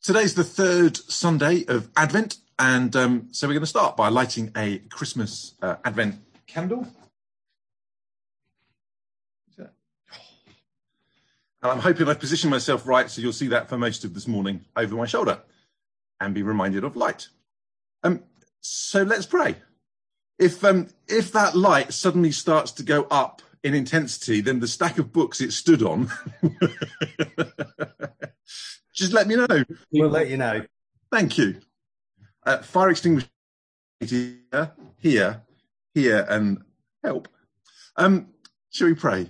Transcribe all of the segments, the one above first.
Today's the third Sunday of Advent, and so we're going to start by lighting a Christmas Advent candle. And I'm hoping I've positioned myself right so you'll see that for most of this morning over my shoulder and be reminded of light. So let's pray. If that light suddenly starts to go up in intensity, then the stack of books it stood on, just let me know. We'll let you know. Thank you. Fire extinguisher here, and help. Shall we pray?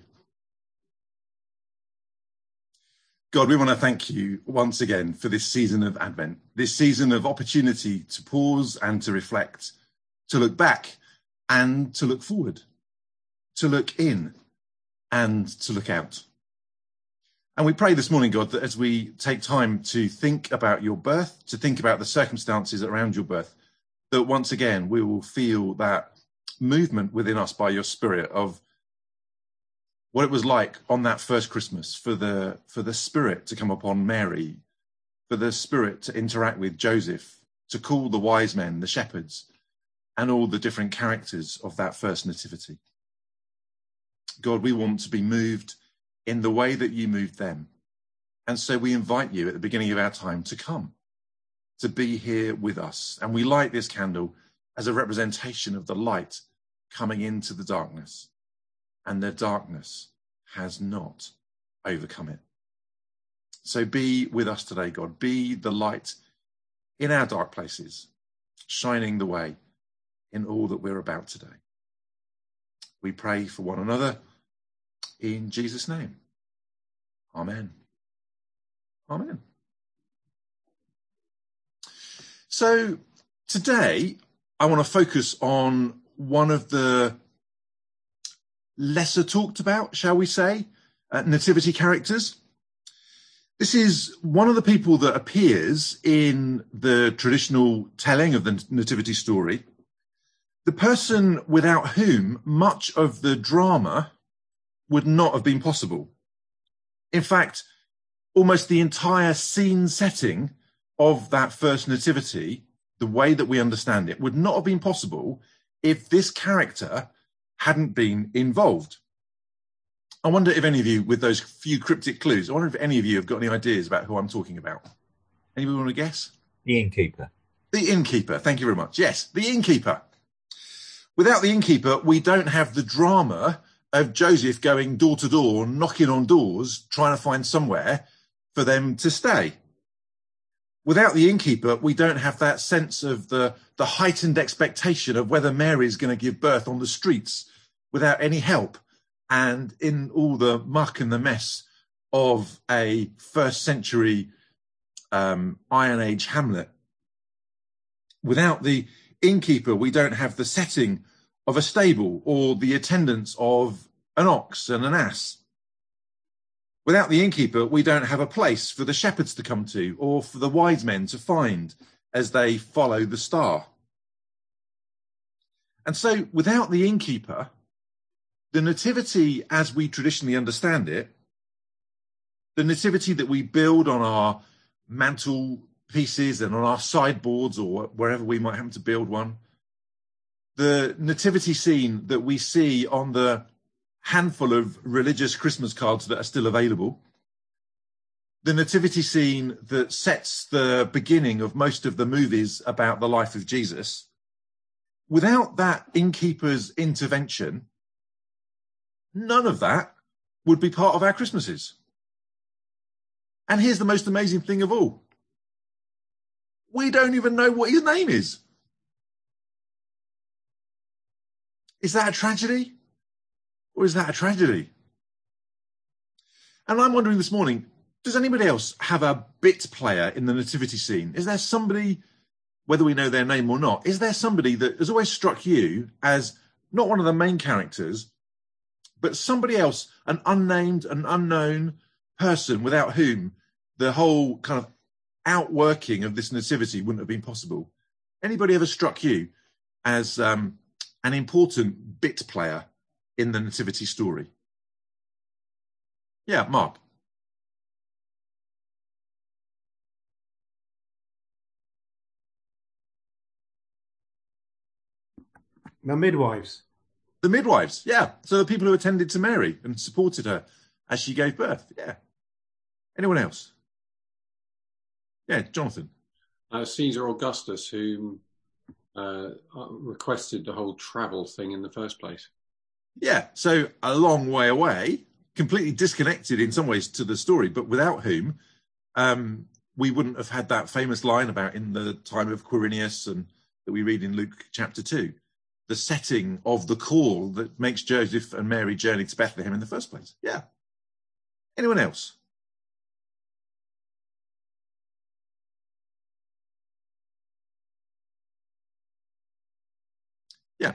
God, we want to thank you once again for this season of Advent, this season of opportunity to pause and to reflect, to look back and to look forward, to look in and to look out. And we pray this morning, God, that as we take time to think about your birth, to think about the circumstances around your birth, that once again we will feel that movement within us by your Spirit of what it was like on that first Christmas, for the Spirit to come upon Mary, for the Spirit to interact with Joseph, to call the wise men, the shepherds, and all the different characters of that first nativity. God, we want to be moved in the way that you moved them. And so we invite you at the beginning of our time to come, to be here with us. And we light this candle as a representation of the light coming into the darkness. And the darkness has not overcome it. So be with us today, God. Be the light in our dark places, shining the way in all that we're about today. We pray for one another in Jesus' name. Amen. Amen. So today I want to focus on one of the lesser talked about, shall we say, nativity characters. This is one of the people that appears in the traditional telling of the nativity story, the person without whom much of the drama would not have been possible. In fact, almost the entire scene setting of that first nativity, the way that we understand it, would not have been possible if this character hadn't been involved. I wonder if any of you, with those few cryptic clues, I wonder if any of you have got any ideas about who I'm talking about. Anybody want to guess? The innkeeper. The innkeeper, thank you very much. Yes, the innkeeper. Without the innkeeper, we don't have the drama of Joseph going door to door, knocking on doors, trying to find somewhere for them to stay. Without the innkeeper, we don't have that sense of the heightened expectation of whether Mary's going to give birth on the streets without any help and in all the muck and the mess of a first century Iron Age hamlet. Without the innkeeper, we don't have the setting of a stable or the attendance of an ox and an ass. Without the innkeeper, we don't have a place for the shepherds to come to or for the wise men to find as they follow the star. And so without the innkeeper, the nativity as we traditionally understand it, the nativity that we build on our mantel pieces and on our sideboards or wherever we might happen to build one, the nativity scene that we see on the handful of religious Christmas cards that are still available, the nativity scene that sets the beginning of most of the movies about the life of Jesus, without that innkeeper's intervention, none of that would be part of our Christmases. And here's the most amazing thing of all. We don't even know what his name is. Is that a tragedy? Or is that a tragedy? And I'm wondering this morning, does anybody else have a bit player in the nativity scene? Is there somebody, whether we know their name or not, is there somebody that has always struck you as not one of the main characters, but somebody else, an unnamed, an unknown person without whom the whole kind of outworking of this nativity wouldn't have been possible? Anybody ever struck you as an important bit player in the nativity story? Yeah, Mark. The midwives. The midwives, yeah. So the people who attended to Mary and supported her as she gave birth, yeah. Anyone else? Yeah, Jonathan. Caesar Augustus, who requested the whole travel thing in the first place. Yeah, so a long way away, completely disconnected in some ways to the story, but without whom we wouldn't have had that famous line about in the time of Quirinius and that we read in Luke chapter 2, the setting of the call that makes Joseph and Mary journey to Bethlehem in the first place. Yeah. Anyone else? Yeah.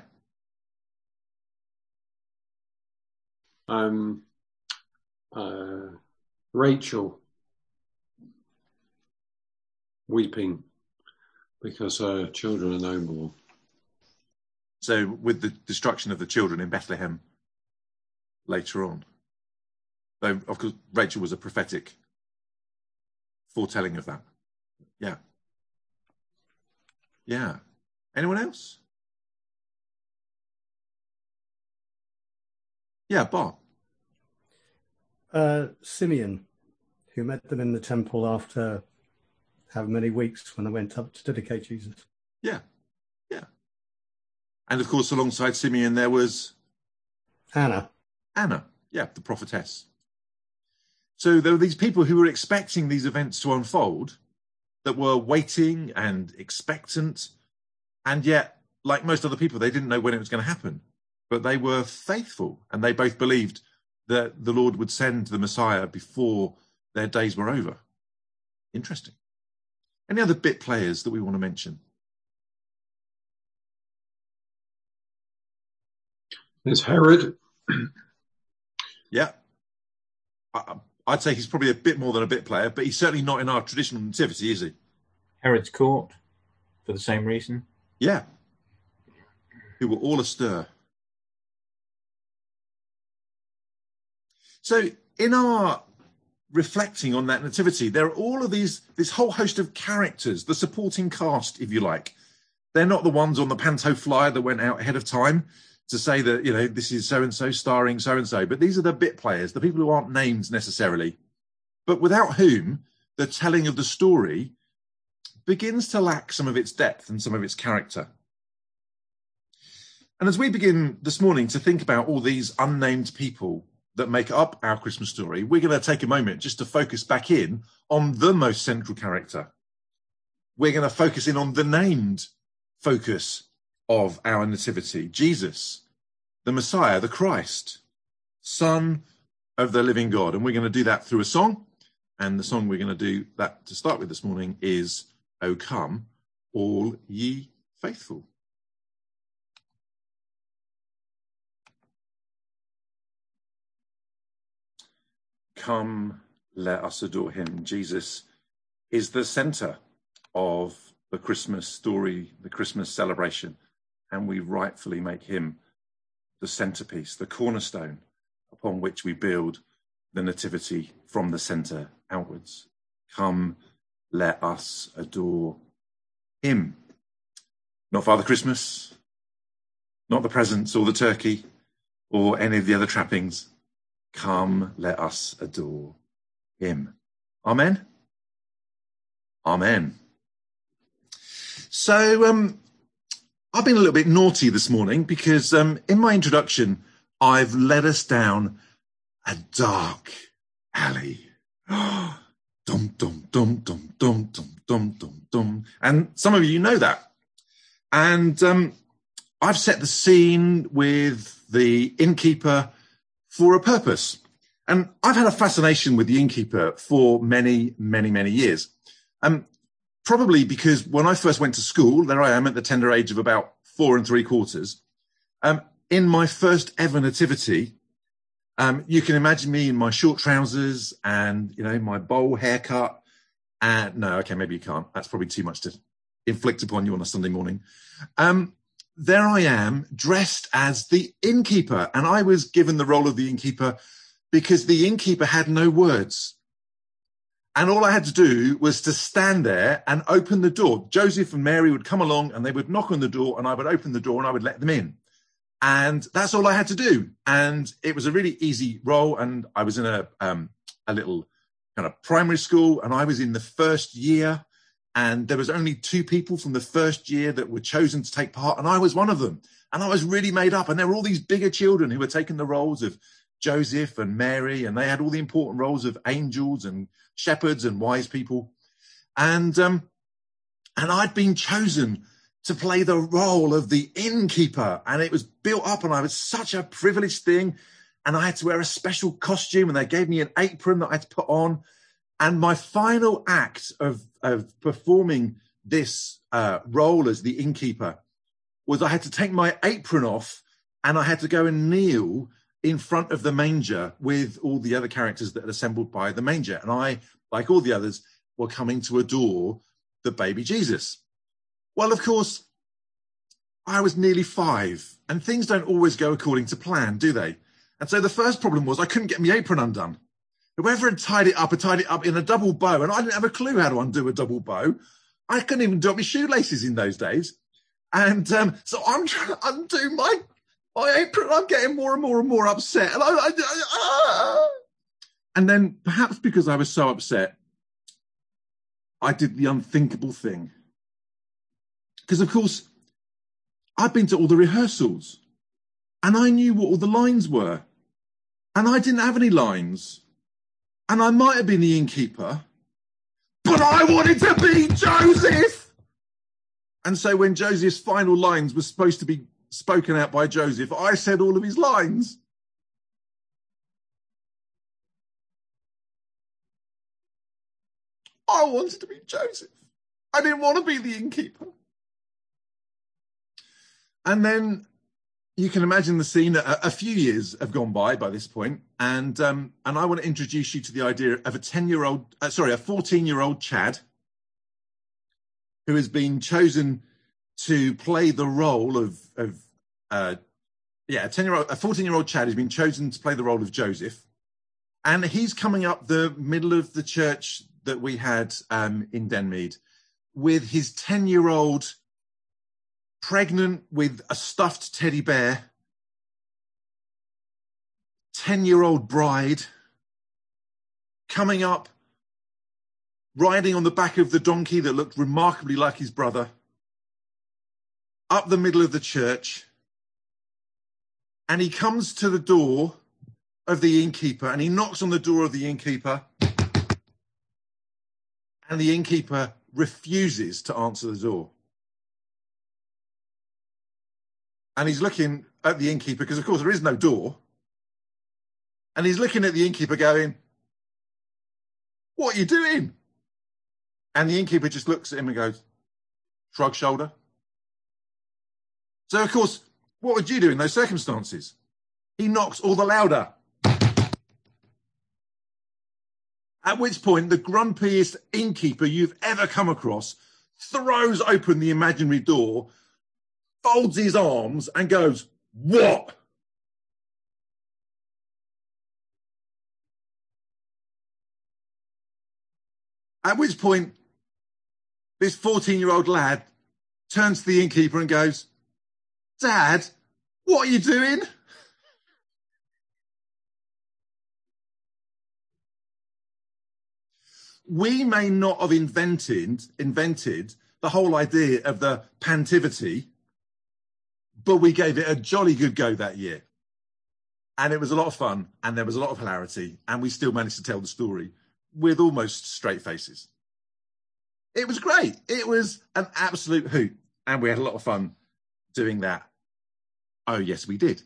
Rachel weeping because her children are no more. So with the destruction of the children in Bethlehem later on, though of course Rachel was a prophetic foretelling of that. Yeah. Yeah. Anyone else? Yeah, Bart. Simeon, who met them in the temple after how many weeks when they went up to dedicate Jesus. Yeah. Yeah. And of course, alongside Simeon, there was Anna. Anna, yeah, the prophetess. So there were these people who were expecting these events to unfold, that were waiting and expectant, and yet, like most other people, they didn't know when it was going to happen. But they were faithful, and they both believed that the Lord would send the Messiah before their days were over. Interesting. Any other bit players that we want to mention? There's Herod. Yeah. I'd say he's probably a bit more than a bit player, but he's certainly not in our traditional nativity, is he? Herod's court, for the same reason. Yeah. Who were all astir. So in our reflecting on that nativity, there are all of this whole host of characters, the supporting cast, if you like. They're not the ones on the Panto flyer that went out ahead of time to say that, you know, this is so-and-so starring so-and-so, but these are the bit players, the people who aren't named necessarily, but without whom the telling of the story begins to lack some of its depth and some of its character. And as we begin this morning to think about all these unnamed people that make up our Christmas story, we're going to take a moment just to focus back in on the most central character. We're going to focus in on the named focus of our nativity, Jesus, the Messiah, the Christ, Son of the living God. And we're going to do that through a song. And the song we're going to do that to start with this morning is O Come, All Ye Faithful. Come, let us adore him. Jesus is the center of the Christmas story, the Christmas celebration, and we rightfully make him the centerpiece, the cornerstone upon which we build the nativity from the center outwards. Come, let us adore him. Not Father Christmas, not the presents or the turkey or any of the other trappings. Come, let us adore him. Amen? Amen. So, I've been a little bit naughty this morning because in my introduction, I've led us down a dark alley. Dum, dum, dum, dum, dum, dum, dum, dum, dum. And some of you know that. And I've set the scene with the innkeeper for a purpose. And I've had a fascination with the innkeeper for many, many, many years. Probably because when I first went to school, there I am at the tender age of about 4 3/4. In my first ever nativity, you can imagine me in my short trousers and, you know, my bowl haircut. And no, okay, maybe you can't. That's probably too much to inflict upon you on a Sunday morning. There I am dressed as the innkeeper. And I was given the role of the innkeeper because the innkeeper had no words. And all I had to do was to stand there and open the door. Joseph and Mary would come along and they would knock on the door and I would open the door and I would let them in. And that's all I had to do. And it was a really easy role. And I was in a little kind of primary school, and I was in the first year, and there was only 2 people from the first year that were chosen to take part. And I was one of them. And I was really made up. And there were all these bigger children who were taking the roles of Joseph and Mary, and they had all the important roles of angels and shepherds and wise people. And I'd been chosen to play the role of the innkeeper, and it was built up, and I was such a privileged thing, and I had to wear a special costume, and they gave me an apron that I had to put on. And my final act of performing this role as the innkeeper was I had to take my apron off, and I had to go and kneel in front of the manger with all the other characters that had assembled by the manger. And I, like all the others, were coming to adore the baby Jesus. Well, of course, I was nearly 5, and things don't always go according to plan, do they? And so the first problem was I couldn't get my apron undone. Whoever had tied it up in a double bow, and I didn't have a clue how to undo a double bow. I couldn't even do up my shoelaces in those days. And so I'm trying to undo my apron. I'm getting more and more and more upset. And then perhaps because I was so upset, I did the unthinkable thing. Because, of course, I'd been to all the rehearsals, and I knew what all the lines were, and I didn't have any lines, and I might have been the innkeeper, but I wanted to be Joseph. And so when Joseph's final lines were supposed to be spoken out by Joseph, I said all of his lines. I wanted to be Joseph. I didn't want to be the innkeeper. And then you can imagine the scene. A few years have gone by this point, and I want to introduce you to the idea of a 14-year-old Chad who has been chosen to play the role of a 14-year-old Chad has been chosen to play the role of Joseph, and he's coming up the middle of the church that we had in Denmead with his 10-year-old pregnant with a stuffed teddy bear, 10-year-old bride, coming up, riding on the back of the donkey that looked remarkably like his brother, up the middle of the church, and he comes to the door of the innkeeper, and he knocks on the door of the innkeeper, and the innkeeper refuses to answer the door. And he's looking at the innkeeper, because, of course, there is no door. And he's looking at the innkeeper going, "What are you doing?" And the innkeeper just looks at him and goes, shrug shoulder. So, of course, what would you do in those circumstances? He knocks all the louder. At which point, the grumpiest innkeeper you've ever come across throws open the imaginary door, folds his arms and goes, "What?" At which point, this 14-year-old lad turns to the innkeeper and goes, "Dad, what are you doing?" We may not have invented the whole idea of the pantivity, but we gave it a jolly good go that year. And it was a lot of fun, and there was a lot of hilarity, and we still managed to tell the story with almost straight faces. It was great. It was an absolute hoot, and we had a lot of fun doing that. Oh, yes, we did.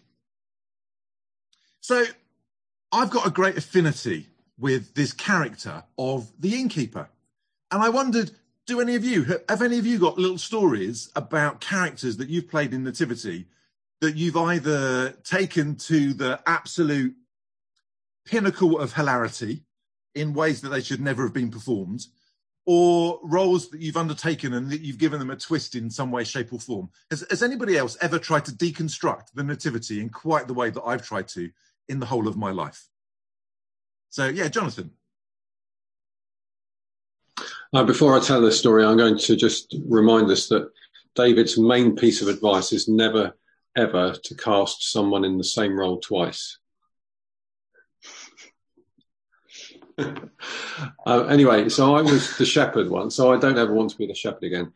So I've got a great affinity with this character of the innkeeper. And I wondered, have any of you got little stories about characters that you've played in Nativity that you've either taken to the absolute pinnacle of hilarity in ways that they should never have been performed, or roles that you've undertaken and that you've given them a twist in some way, shape or form? Has anybody else ever tried to deconstruct the Nativity in quite the way that I've tried to in the whole of my life? So, yeah, Jonathan. Before I tell this story, I'm going to just remind us that David's main piece of advice is never ever to cast someone in the same role twice. Anyway, so I was the shepherd once, so I don't ever want to be the shepherd again.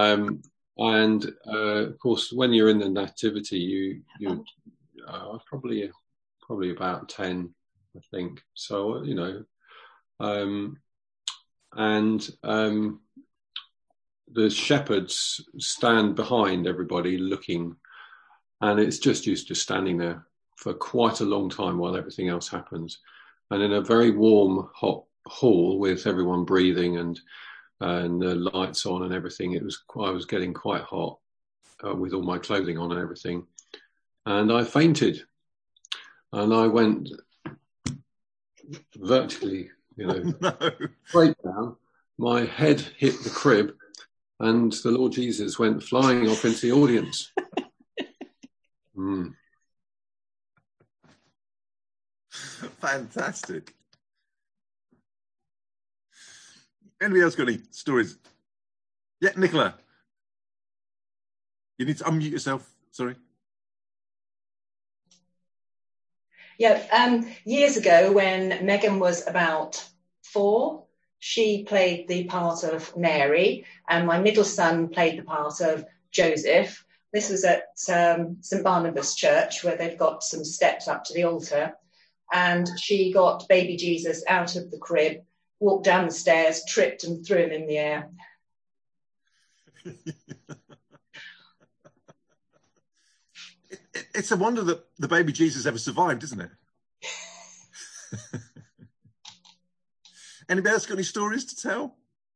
Of course, when you're in the nativity, you probably about 10, I think. So the shepherds stand behind everybody looking, and it's just used to standing there for quite a long time while everything else happens. And in a very warm, hot hall with everyone breathing and the lights on and everything, I was getting quite hot with all my clothing on and everything. And I fainted. And I went vertically, straight down. My head hit the crib, and the Lord Jesus went flying off into the audience. Fantastic. Anybody else got any stories? Yeah, Nicola. You need to unmute yourself. Sorry. Yeah, years ago when Megan was about 4, she played the part of Mary, and my middle son played the part of Joseph. This was at St Barnabas Church, where they've got some steps up to the altar. And she got baby Jesus out of the crib, walked down the stairs, tripped and threw him in the air. It's a wonder that the baby Jesus ever survived, isn't it? Anybody else got any stories to tell?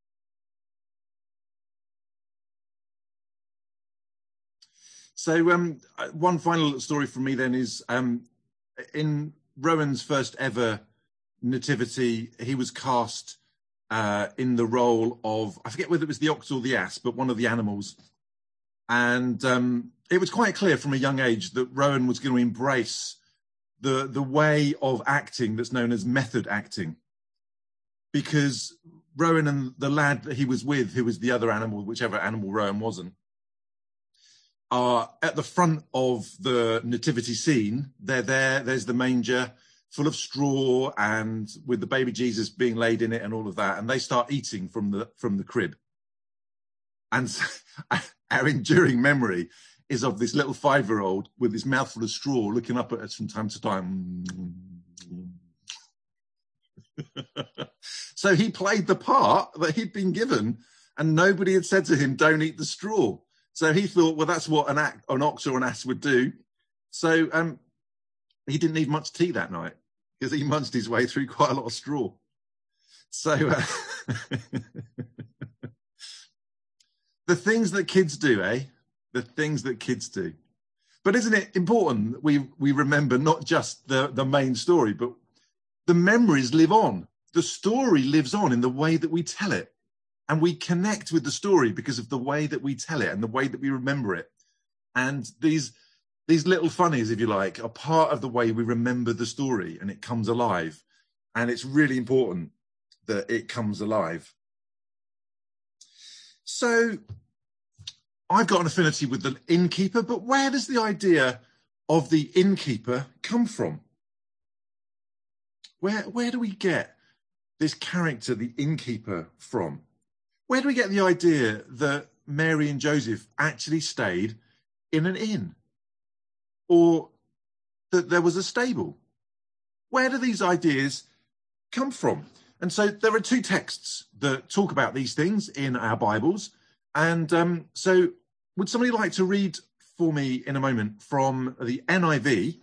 So one final story from me then is in Rowan's first ever nativity, he was cast in the role of, I forget whether it was the ox or the ass, but one of the animals. And it was quite clear from a young age that Rowan was going to embrace the way of acting that's known as method acting. Because Rowan and the lad that he was with, who was the other animal, whichever animal Rowan wasn't, are at the front of the nativity scene. They're there, there's the manger full of straw and with the baby Jesus being laid in it and all of that. And they start eating from the crib. And so, our enduring memory is of this little 5-year-old with his mouthful of straw looking up at us from time to time. So he played the part that he'd been given, and nobody had said to him, don't eat the straw. So he thought, well, that's what an ox or an ass would do. So he didn't need much tea that night because he munched his way through quite a lot of straw. So the things that kids do, eh? The things that kids do. But isn't it important that we remember not just the main story, but the memories live on. The story lives on in the way that we tell it. And we connect with the story because of the way that we tell it and the way that we remember it. And these little funnies, if you like, are part of the way we remember the story, and it comes alive. And it's really important that it comes alive. So I've got an affinity with the innkeeper, but where does the idea of the innkeeper come from? Where do we get this character, the innkeeper, from? Where do we get the idea that Mary and Joseph actually stayed in an inn? Or that there was a stable? Where do these ideas come from? And so there are 2 texts that talk about these things in our Bibles. And so would somebody like to read for me in a moment from the NIV,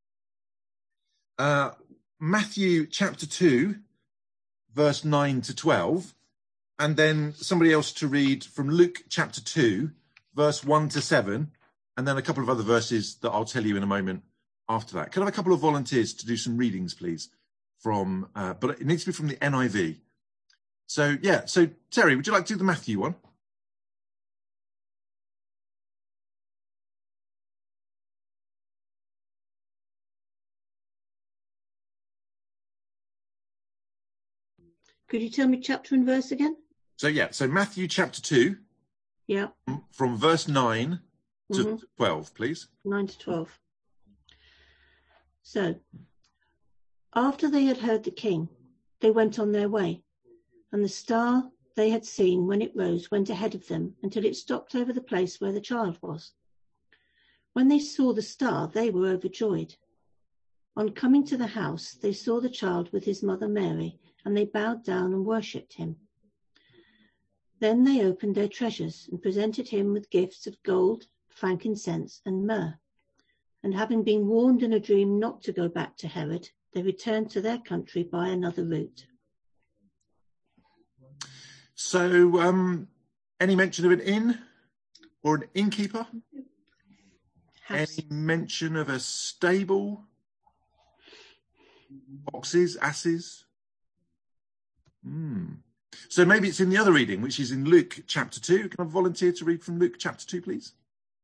Matthew chapter 2, verse 9 to 12, and then somebody else to read from Luke chapter 2, verse 1 to 7, and then a couple of other verses that I'll tell you in a moment after that. Can I have a couple of volunteers to do some readings, please? But it needs to be from the NIV. So, yeah. So, Terry, would you like to do the Matthew one? Could you tell me chapter and verse again? So Matthew chapter 2. Yeah. From verse 9 to 12, please. 9 to 12. So, after they had heard the king, they went on their way, and the star they had seen when it rose went ahead of them until it stopped over the place where the child was. When they saw the star, they were overjoyed. On coming to the house, they saw the child with his mother Mary, and they bowed down and worshipped him. Then they opened their treasures and presented him with gifts of gold, frankincense, and myrrh. And having been warned in a dream not to go back to Herod, they returned to their country by another route. So, any mention of an inn or an innkeeper? House. Any mention of a stable? Oxes, asses? So maybe it's in the other reading, which is in Luke chapter 2. Can I volunteer to read from Luke chapter 2, please?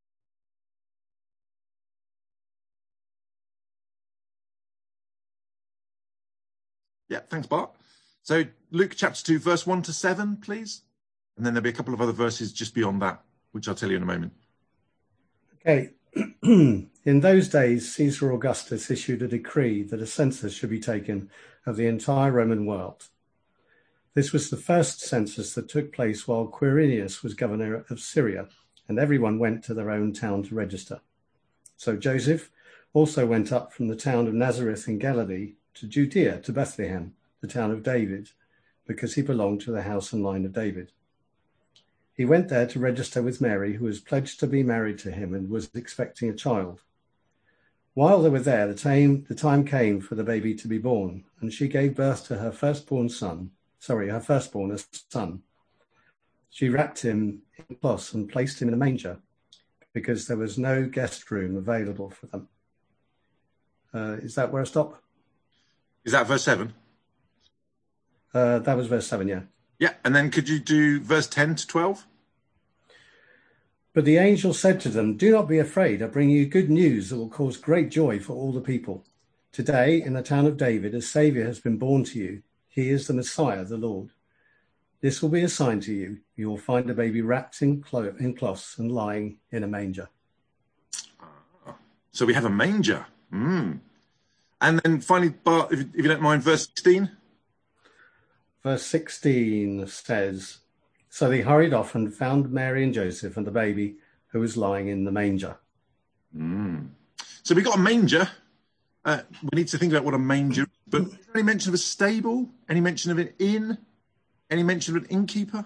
Yeah, thanks, Bart. So Luke chapter 2, verse 1 to 7, please. And then there'll be a couple of other verses just beyond that, which I'll tell you in a moment. Okay. In those days, Caesar Augustus issued a decree that a census should be taken of the entire Roman world. This was the first census that took place while Quirinius was governor of Syria, and everyone went to their own town to register. So Joseph also went up from the town of Nazareth in Galilee to Judea, to Bethlehem, the town of David, because he belonged to the house and line of David. He went there to register with Mary, who was pledged to be married to him and was expecting a child. While they were there, the time came for the baby to be born, and she gave birth to her firstborn, a son. She wrapped him in cloths and placed him in a manger, because there was no guest room available for them. Is that where I stop? Is that verse 7? That was verse 7, yeah. Yeah, and then could you do verse 10 to 12? But the angel said to them, "Do not be afraid. I bring you good news that will cause great joy for all the people. Today, in the town of David, a Saviour has been born to you. He is the Messiah, the Lord. This will be a sign to you. You will find a baby wrapped in cloths and lying in a manger." So we have a manger. And then finally, Bart, if you don't mind, verse 16. Verse 16 says, "So they hurried off and found Mary and Joseph and the baby who was lying in the manger." So we got a manger. We need to think about what a manger is. But is there any mention of a stable? Any mention of an inn? Any mention of an innkeeper?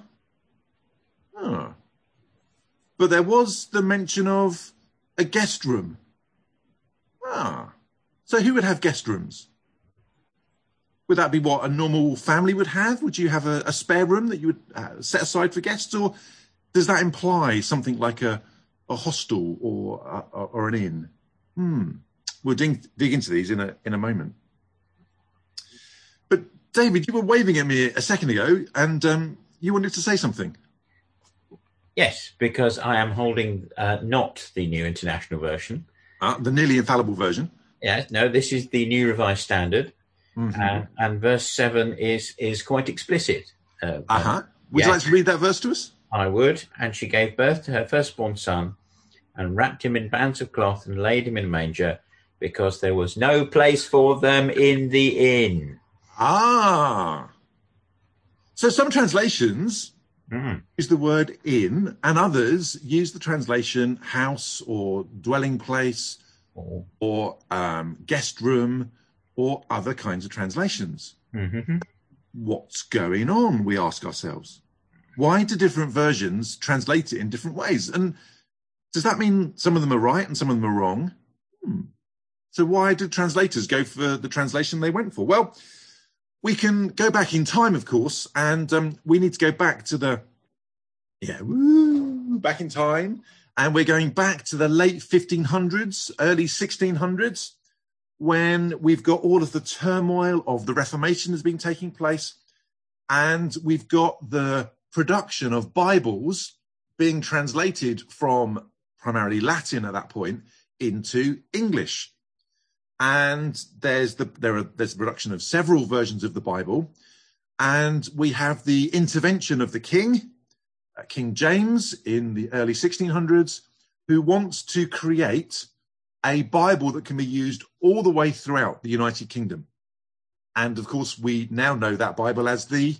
But there was the mention of a guest room. So who would have guest rooms? Would that be what a normal family would have? Would you have a spare room that you would set aside for guests? Or does that imply something like a hostel or an inn? We'll dig into these in a moment. But David, you were waving at me a second ago and you wanted to say something. Yes, because I am holding not the New International Version. The nearly infallible version. Yes, no, this is the New Revised Standard. And verse 7 is quite explicit. Would you like to read that verse to us? I would. "And she gave birth to her firstborn son and wrapped him in bands of cloth and laid him in a manger because there was no place for them in the inn." So some translations use the word inn and others use the translation house or dwelling place or guest room or other kinds of translations. What's going on, we ask ourselves. Why do different versions translate it in different ways? And does that mean some of them are right and some of them are wrong? So why did translators go for the translation they went for? Well, we can go back in time, of course, and we need to go back to back in time. And we're going back to the late 1500s, early 1600s, when we've got all of the turmoil of the Reformation has been taking place, and we've got the production of Bibles being translated from primarily Latin at that point into English. And there's the production of several versions of the Bible, and we have the intervention of the King James in the early 1600s, who wants to create a Bible that can be used all the way throughout the United Kingdom. And of course, we now know that Bible as the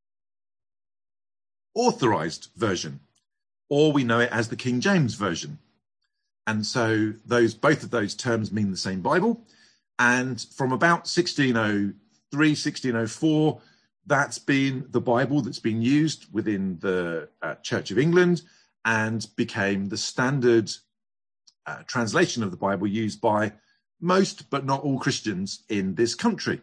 Authorized Version, or we know it as the King James Version. And so both of those terms mean the same Bible. And from about 1603, 1604, that's been the Bible that's been used within the Church of England and became the standard translation of the Bible used by most, but not all, Christians in this country.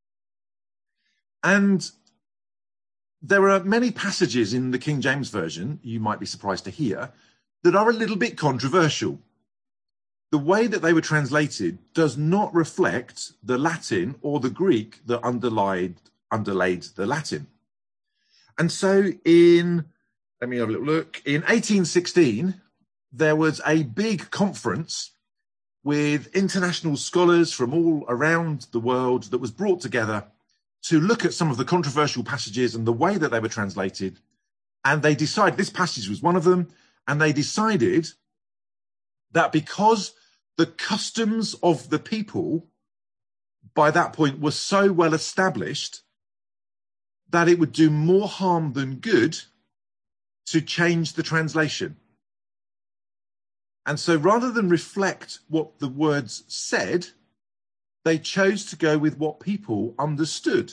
And there are many passages in the King James Version, you might be surprised to hear, that are a little bit controversial. The way that they were translated does not reflect the Latin or the Greek that underlaid the Latin. And so let me have a little look. In 1816, there was a big conference with international scholars from all around the world that was brought together to look at some of the controversial passages and the way that they were translated. And they decided, this passage was one of them, and they decided that because the customs of the people by that point were so well established that it would do more harm than good to change the translation. And so rather than reflect what the words said, they chose to go with what people understood.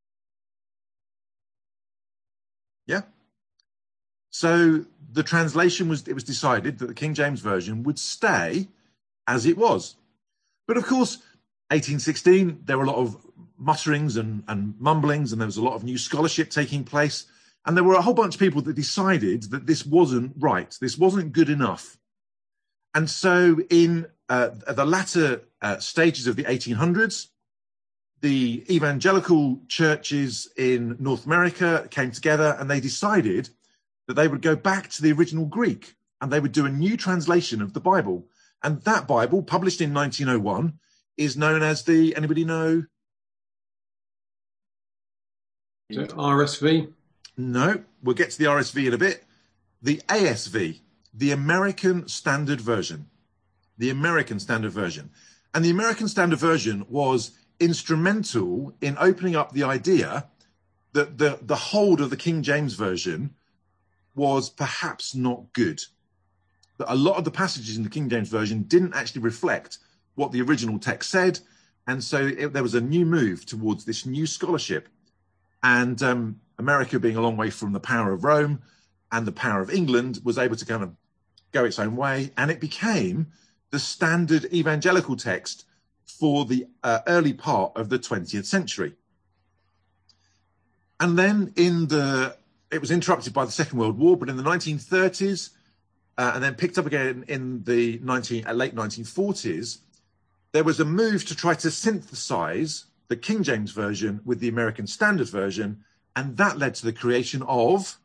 Yeah? So the translation it was decided that the King James Version would stay as it was. But of course, 1816, there were a lot of mutterings and mumblings, and there was a lot of new scholarship taking place. And there were a whole bunch of people that decided that this wasn't right. This wasn't good enough. And so in the latter stages of the 1800s, the evangelical churches in North America came together and they decided that they would go back to the original Greek and they would do a new translation of the Bible. And that Bible, published in 1901, is known as anybody know? Is it RSV? No, we'll get to the RSV in a bit. The ASV, the American Standard Version. The American Standard Version. And the American Standard Version was instrumental in opening up the idea that the hold of the King James Version was perhaps not good. That a lot of the passages in the King James Version didn't actually reflect what the original text said. And so there was a new move towards this new scholarship. And America, being a long way from the power of Rome and the power of England, was able to kind of go its own way. And it became the standard evangelical text for the early part of the 20th century. And then it was interrupted by the Second World War, but in the 1930s, and then picked up again in the late 1940s, there was a move to try to synthesize the King James Version with the American Standard Version, and that led to the creation of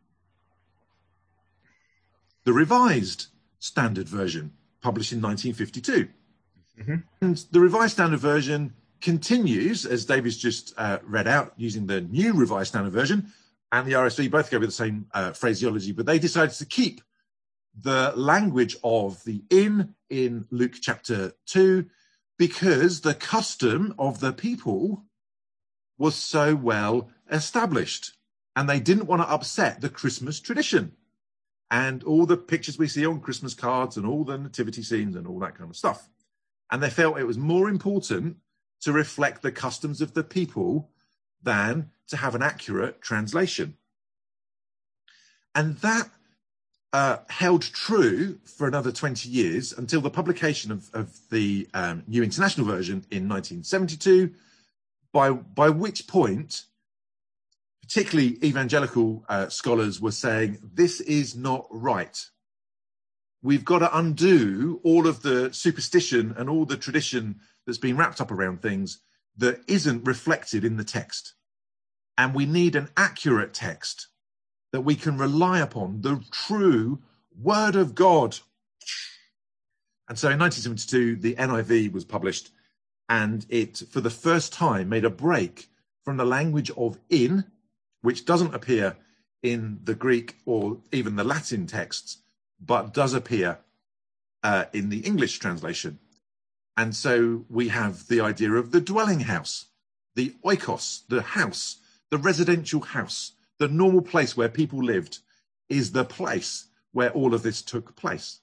the Revised Standard Version, published in 1952. Mm-hmm. And the Revised Standard Version continues, as David's just read out, using the new Revised Standard Version, and the RSV both go with the same phraseology, but they decided to keep the language of the in Luke chapter 2, because the custom of the people was so well established and they didn't want to upset the Christmas tradition and all the pictures we see on Christmas cards and all the nativity scenes and all that kind of stuff. And they felt it was more important to reflect the customs of the people than to have an accurate translation. And that held true for another 20 years until the publication of the New International Version in 1972, by which point, particularly evangelical scholars were saying, this is not right. We've got to undo all of the superstition and all the tradition that's been wrapped up around things that isn't reflected in the text. And we need an accurate text that we can rely upon, the true Word of God. And so in 1972, the NIV was published, and it, for the first time, made a break from the language of in, which doesn't appear in the Greek or even the Latin texts, but does appear in the English translation. And so we have the idea of the dwelling house, the oikos, the house, the residential house, the normal place where people lived is the place where all of this took place.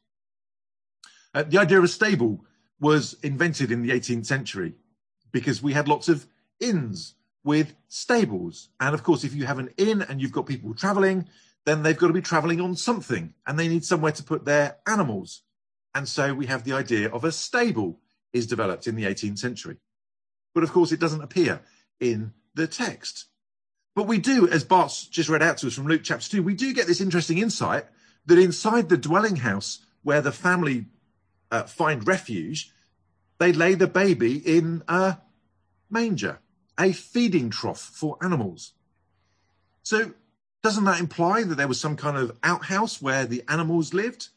The idea of a stable was invented in the 18th century because we had lots of inns with stables. And of course, if you have an inn and you've got people traveling, then they've got to be traveling on something and they need somewhere to put their animals. And so we have the idea of a stable is developed in the 18th century. But of course, it doesn't appear in the text. But we do, as Bart's just read out to us from Luke chapter 2, we do get this interesting insight that inside the dwelling house where the family find refuge, they lay the baby in a manger, a feeding trough for animals. So doesn't that imply that there was some kind of outhouse where the animals lived?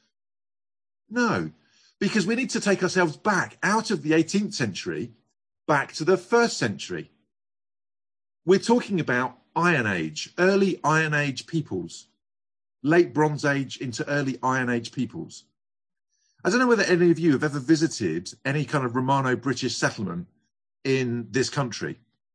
No, because we need to take ourselves back out of the 18th century, back to the 1st century. We're talking about Iron Age, early Iron Age peoples, late Bronze Age into early Iron Age peoples. I don't know whether any of you have ever visited any kind of Romano-British settlement in this country.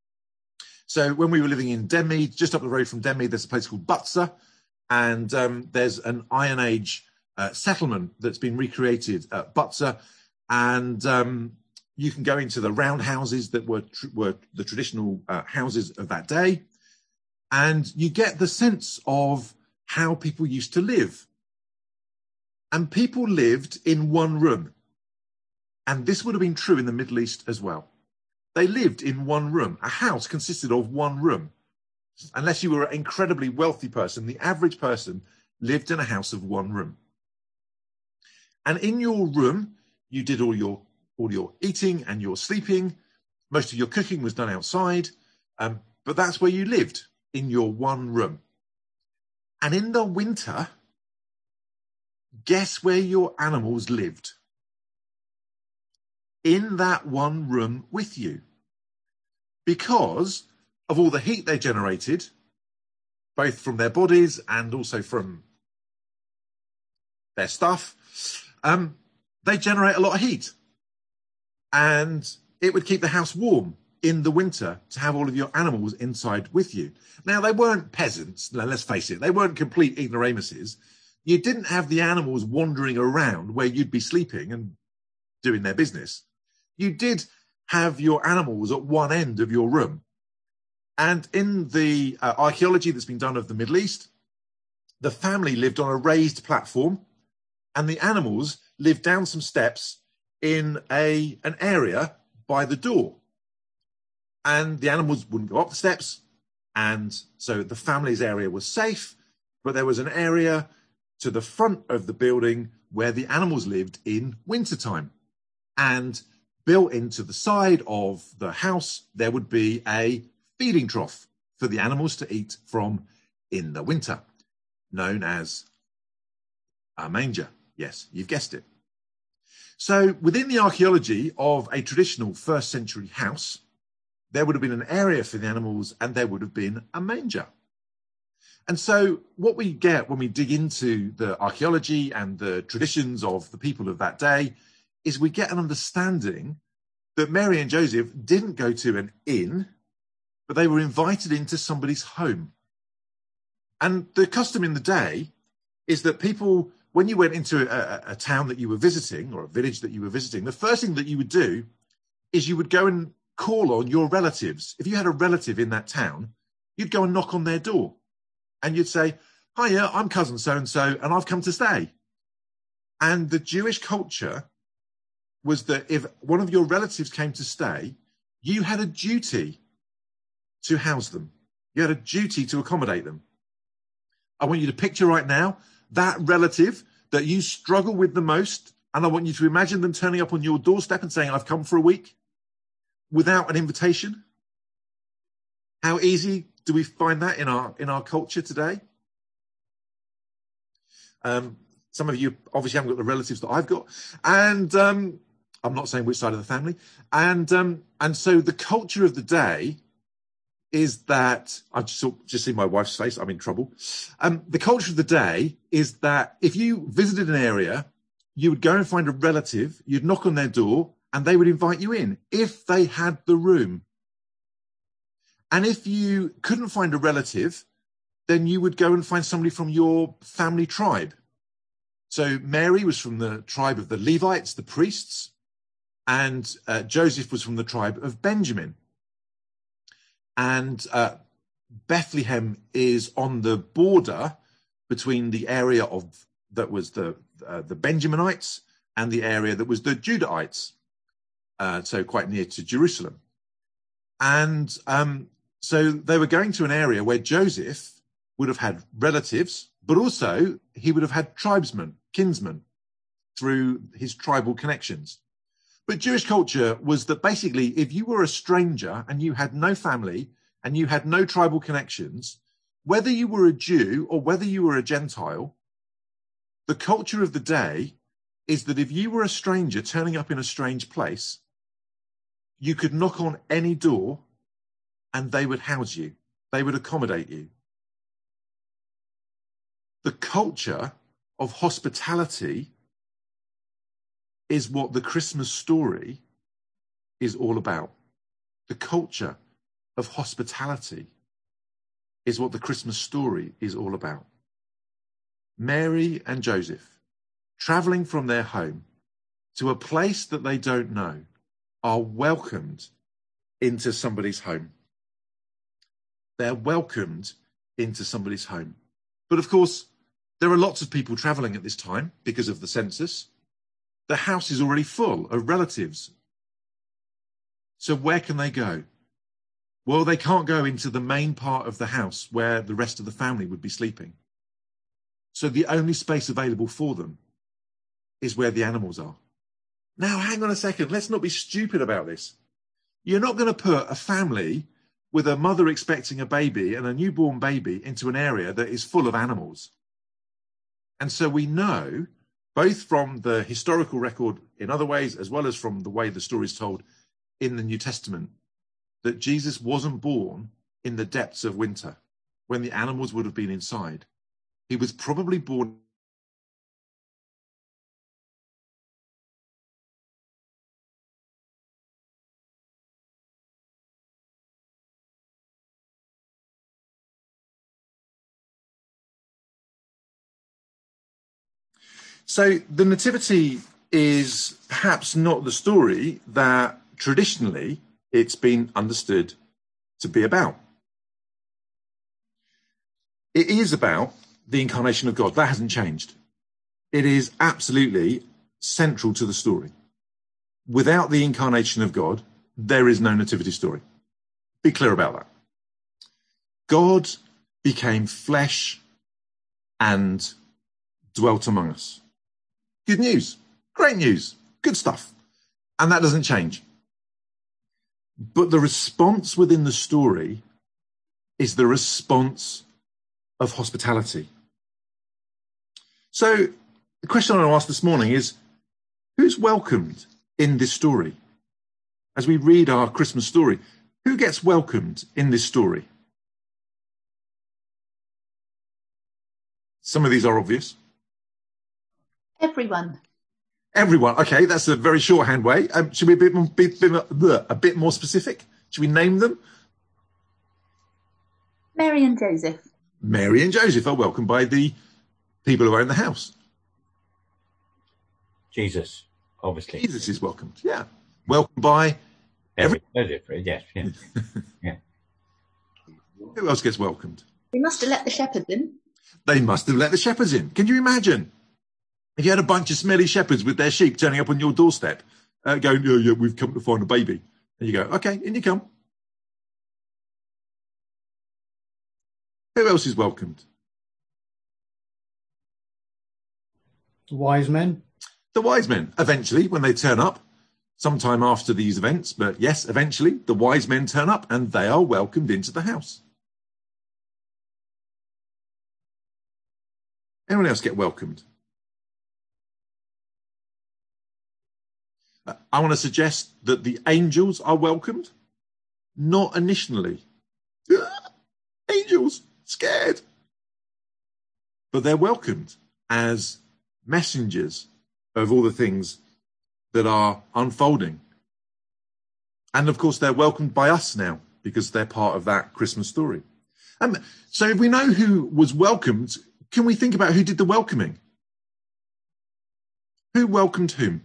So when we were living in Denmead, just up the road from Denmead, there's a place called Butser, and there's an Iron Age settlement that's been recreated at Butser, and you can go into the round houses that were the traditional houses of that day, and you get the sense of how people used to live. And people lived in one room. And this would have been true in the Middle East as well. They lived in one room. A house consisted of one room. Unless you were an incredibly wealthy person, the average person lived in a house of one room. And in your room, you did all your eating and your sleeping. Most of your cooking was done outside. But that's where you lived, in your one room. And in the winter, guess where your animals lived? In that one room with you. Because of all the heat they generated, both from their bodies and also from their stuff, they generate a lot of heat. And it would keep the house warm in the winter to have all of your animals inside with you. Now, they weren't peasants, let's face it, they weren't complete ignoramuses. You didn't have the animals wandering around where you'd be sleeping and doing their business. You did have your animals at one end of your room. And in the archaeology that's been done of the Middle East, the family lived on a raised platform and the animals lived down some steps in an area by the door. And the animals wouldn't go up the steps. And so the family's area was safe, but there was an area to the front of the building where the animals lived in wintertime. And built into the side of the house, there would be a feeding trough for the animals to eat from in the winter, known as a manger. Yes, you've guessed it. So within the archaeology of a traditional 1st century house, there would have been an area for the animals and there would have been a manger. And so what we get when we dig into the archaeology and the traditions of the people of that day is we get an understanding that Mary and Joseph didn't go to an inn, but they were invited into somebody's home. And the custom in the day is that people, when you went into a town that you were visiting or a village that you were visiting, the first thing that you would do is you would go and call on your relatives. If you had a relative in that town, you'd go and knock on their door and you'd say, "Hiya, I'm cousin so-and-so and I've come to stay." And the Jewish culture was that if one of your relatives came to stay, you had a duty to house them. You had a duty to accommodate them. I want you to picture right now that relative that you struggle with the most, and I want you to imagine them turning up on your doorstep and saying, "I've come for a week," without an invitation. How easy do we find that in our culture today? Some of you obviously haven't got the relatives that I've got, and I'm not saying which side of the family. And so the culture of the day is that, I've just seen my wife's face, I'm in trouble. The culture of the day is that if you visited an area, you would go and find a relative, you'd knock on their door, and they would invite you in if they had the room. And if you couldn't find a relative, then you would go and find somebody from your family tribe. So Mary was from the tribe of the Levites, the priests, and Joseph was from the tribe of Benjamin. And Bethlehem is on the border between the area that was the Benjaminites and the area that was the Judahites, so quite near to Jerusalem. And so they were going to an area where Joseph would have had relatives, but also he would have had tribesmen, kinsmen, through his tribal connections. But Jewish culture was that basically if you were a stranger and you had no family and you had no tribal connections, whether you were a Jew or whether you were a Gentile, the culture of the day is that if you were a stranger turning up in a strange place, you could knock on any door and they would house you. They would accommodate you. The culture of hospitality is what the Christmas story is all about. The culture of hospitality is what the Christmas story is all about. Mary and Joseph, traveling from their home to a place that they don't know, are welcomed into somebody's home. They're welcomed into somebody's home. But of course, there are lots of people traveling at this time because of the census. The house is already full of relatives. So where can they go? Well, they can't go into the main part of the house where the rest of the family would be sleeping. So the only space available for them is where the animals are. Now, hang on a second. Let's not be stupid about this. You're not going to put a family with a mother expecting a baby and a newborn baby into an area that is full of animals. And so we know, both from the historical record in other ways, as well as from the way the story is told in the New Testament, that Jesus wasn't born in the depths of winter when the animals would have been inside. He was probably born So the Nativity is perhaps not the story that traditionally it's been understood to be about. It is about the incarnation of God. That hasn't changed. It is absolutely central to the story. Without the incarnation of God, there is no Nativity story. Be clear about that. God became flesh and dwelt among us. Good news. Great news. Good stuff. And that doesn't change. But the response within the story is the response of hospitality. So the question I want to ask this morning is, who's welcomed in this story? As we read our Christmas story, who gets welcomed in this story? Some of these are obvious. Everyone. Everyone. Okay, that's a very shorthand way. Should we be a bit more specific? Should we name them? Mary and Joseph. Mary and Joseph are welcomed by the people who own the house. Jesus, obviously. Jesus is welcomed, yeah. Welcomed by Joseph, yes, yeah. Yeah. Who else gets welcomed? We must have let the shepherds in. They must have let the shepherds in. Can you imagine? If you had a bunch of smelly shepherds with their sheep turning up on your doorstep, going, yeah, we've come to find a baby. And you go, okay, in you come. Who else is welcomed? The wise men. The wise men, eventually, when they turn up, sometime after these events. But yes, eventually, the wise men turn up and they are welcomed into the house. Anyone else get welcomed? I want to suggest that the angels are welcomed, not initially. Angels, scared. But they're welcomed as messengers of all the things that are unfolding. And of course, they're welcomed by us now because they're part of that Christmas story. So if we know who was welcomed, can we think about who did the welcoming? Who welcomed whom?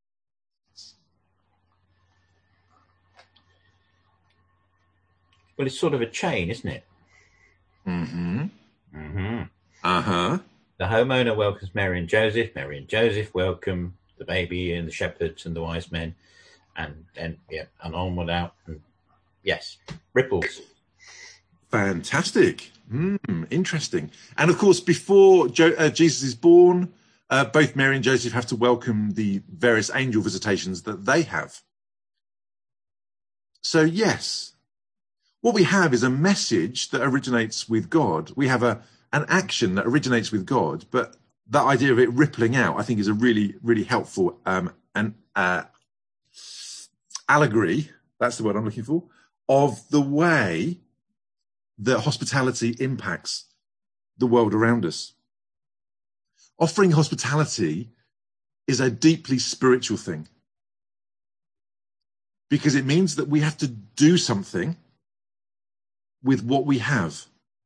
Well, it's sort of a chain, isn't it? Mm-hmm. Mm-hmm. Uh-huh. The homeowner welcomes Mary and Joseph. Mary and Joseph welcome the baby and the shepherds and the wise men, and onward out. And yes, ripples. Fantastic. Interesting. And of course, before Jesus is born, both Mary and Joseph have to welcome the various angel visitations that they have. So yes, what we have is a message that originates with God. We have an action that originates with God, but that idea of it rippling out, I think, is a really, really helpful allegory, that's the word I'm looking for, of the way that hospitality impacts the world around us. Offering hospitality is a deeply spiritual thing because it means that we have to do something with what we have.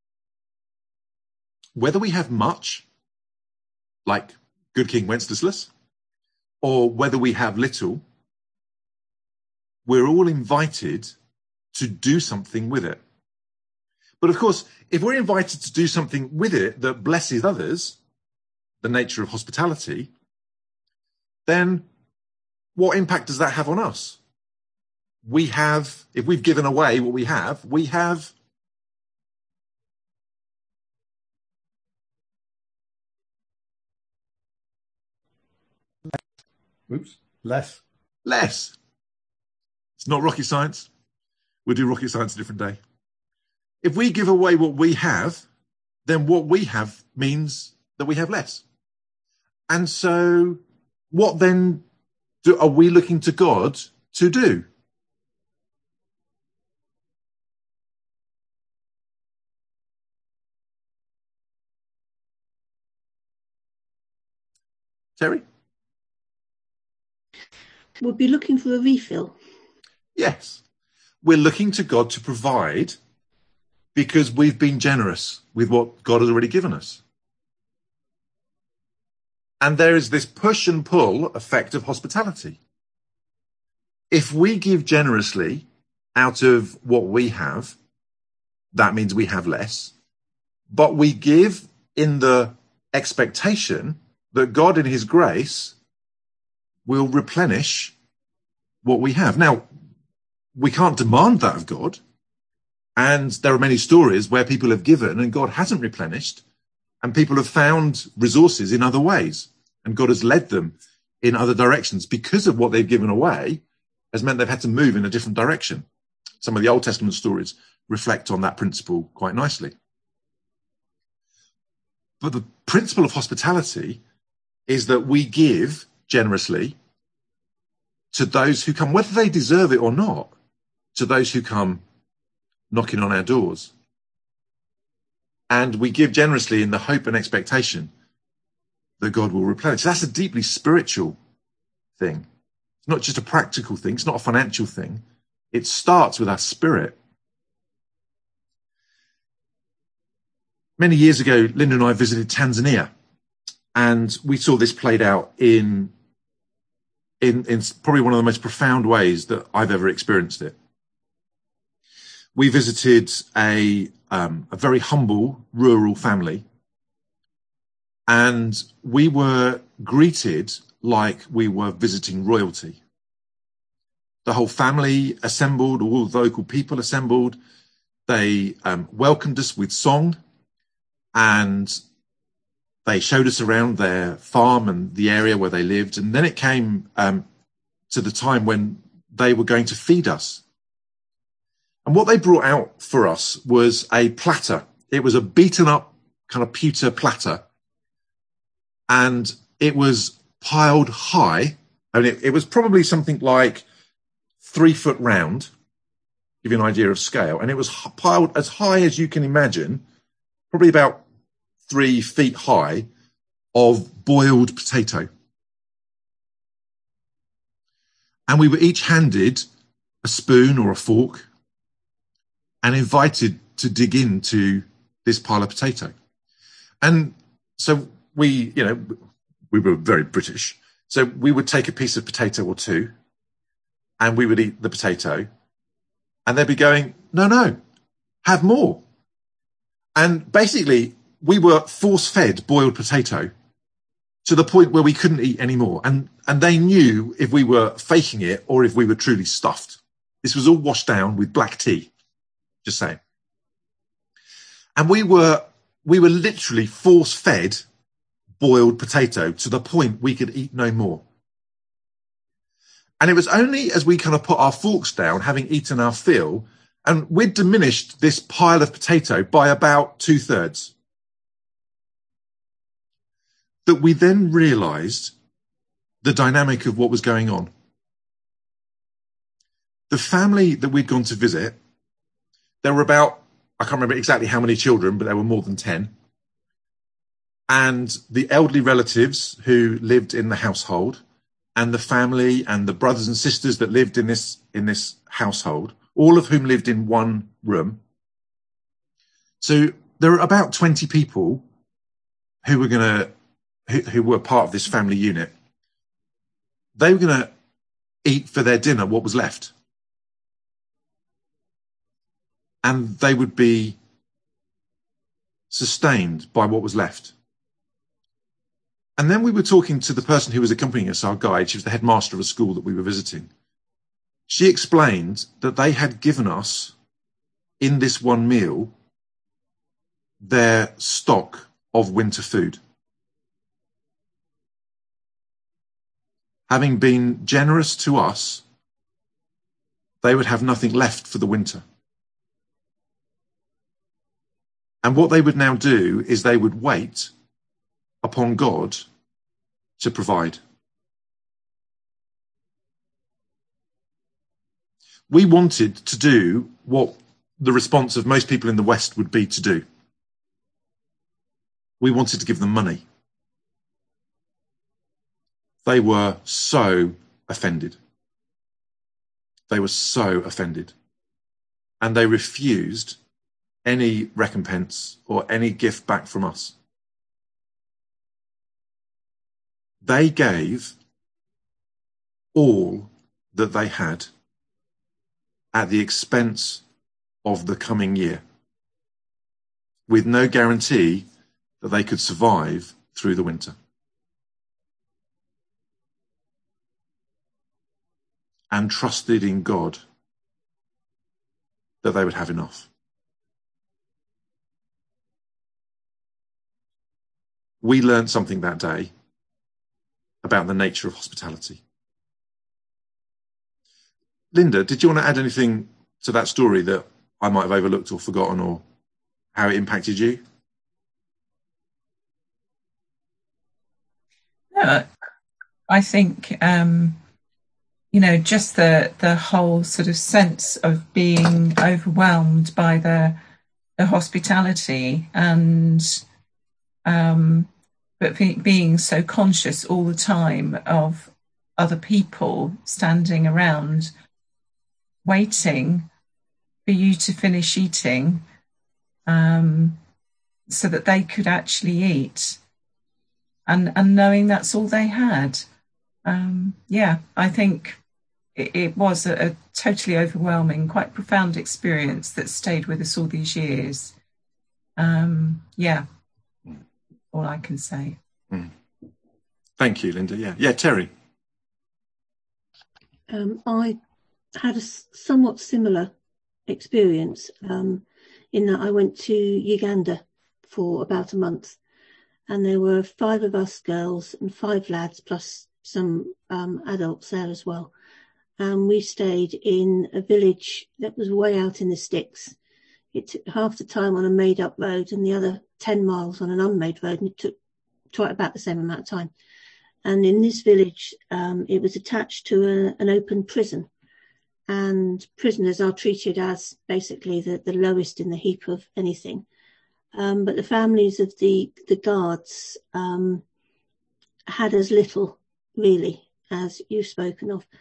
Whether we have much, like good King Wenceslas, or whether we have little, we're all invited to do something with it. But of course, if we're invited to do something with it that blesses others, the nature of hospitality, then what impact does that have on us? We have, if we've given away what we have less. It's not rocket science. We'll do rocket science a different day. If we give away what we have, then what we have means that we have less. And so what then are we looking to God to do? Terry? We'll be looking for a refill. Yes. We're looking to God to provide because we've been generous with what God has already given us. And there is this push and pull effect of hospitality. If we give generously out of what we have, that means we have less. But we give in the expectation that God in his grace will replenish what we have. Now, we can't demand that of God. And there are many stories where people have given and God hasn't replenished, and people have found resources in other ways, and God has led them in other directions because of what they've given away has meant they've had to move in a different direction. Some of the Old Testament stories reflect on that principle quite nicely. But the principle of hospitality is that we give generously to those who come, whether they deserve it or not, to those who come knocking on our doors. And we give generously in the hope and expectation that God will replenish. That's a deeply spiritual thing. It's not just a practical thing. It's not a financial thing. It starts with our spirit. Many years ago, Linda and I visited Tanzania, and we saw this played out in probably one of the most profound ways that I've ever experienced it. We visited a very humble rural family, and we were greeted like we were visiting royalty. The whole family assembled, all the local people assembled. They welcomed us with song, and they showed us around their farm and the area where they lived. And then it came to the time when they were going to feed us. And what they brought out for us was a platter. It was a beaten up kind of pewter platter. And it was piled high. I mean, it was probably something like 3 foot round, give you an idea of scale. And it was piled as high as you can imagine, probably about 3 feet high, of boiled potato. And we were each handed a spoon or a fork and invited to dig into this pile of potato. And so we were very British. So we would take a piece of potato or two and we would eat the potato, and they'd be going, no, have more. And basically we were force-fed boiled potato to the point where we couldn't eat any more. And they knew if we were faking it or if we were truly stuffed. This was all washed down with black tea, just saying. And we were literally force-fed boiled potato to the point we could eat no more. And it was only as we kind of put our forks down, having eaten our fill, and we'd diminished this pile of potato by about 2/3, that we then realised the dynamic of what was going on. The family that we'd gone to visit, there were about, I can't remember exactly how many children, but there were more than 10. And the elderly relatives who lived in the household, and the family and the brothers and sisters that lived in this household, all of whom lived in one room. So there were about 20 people who were part of this family unit. They were going to eat for their dinner what was left. And they would be sustained by what was left. And then we were talking to the person who was accompanying us, our guide. She was the headmaster of a school that we were visiting. She explained that they had given us, in this one meal, their stock of winter food. Having been generous to us, they would have nothing left for the winter. And what they would now do is they would wait upon God to provide. We wanted to do what the response of most people in the West would be to do. We wanted to give them money. They were so offended. They were so offended. And they refused any recompense or any gift back from us. They gave all that they had at the expense of the coming year, with no guarantee that they could survive through the winter. And trusted in God that they would have enough. We learned something that day about the nature of hospitality. Linda, did you want to add anything to that story that I might have overlooked or forgotten, or how it impacted you? No, I think, just the whole sort of sense of being overwhelmed by the hospitality, and but being so conscious all the time of other people standing around waiting for you to finish eating, so that they could actually eat, and knowing that's all they had. I think it was a totally overwhelming, quite profound experience that stayed with us all these years. All I can say. Thank you, Linda. Yeah, Terry. I had a somewhat similar experience in that I went to Uganda for about a month, and there were 5 of us girls and 5 lads plus some adults there as well. And we stayed in a village that was way out in the sticks. It took half the time on a made-up road and the other 10 miles on an unmade road, and it took quite about the same amount of time. And in this village, it was attached to an open prison. And prisoners are treated as basically the lowest in the heap of anything. But the families of the guards had as little, really, as you've spoken of.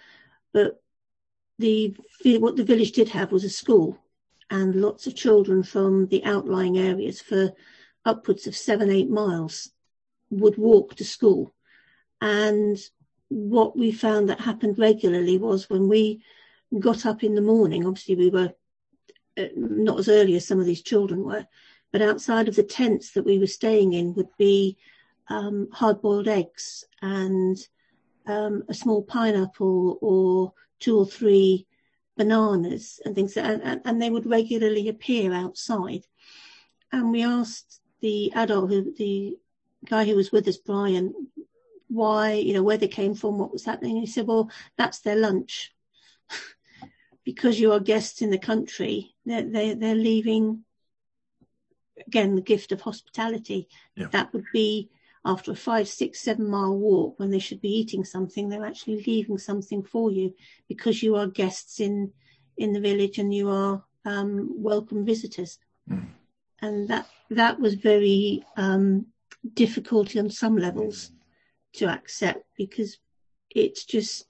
But what the village did have was a school, and lots of children from the outlying areas for upwards of 7-8 miles would walk to school. And what we found that happened regularly was when we got up in the morning, obviously we were not as early as some of these children were, but outside of the tents that we were staying in would be hard-boiled eggs and a small pineapple or 2 or 3 bananas and things, and they would regularly appear outside. And we asked the the guy who was with us, Brian, why, where they came from, what was happening. And he said, well, that's their lunch. Because you are guests in the country, they're leaving, again, the gift of hospitality. Yeah. That would be after a 5, 6, 7 mile walk when they should be eating something. They're actually leaving something for you because you are guests in the village and you are welcome visitors. Mm. And that was very difficult on some levels to accept, because it's just,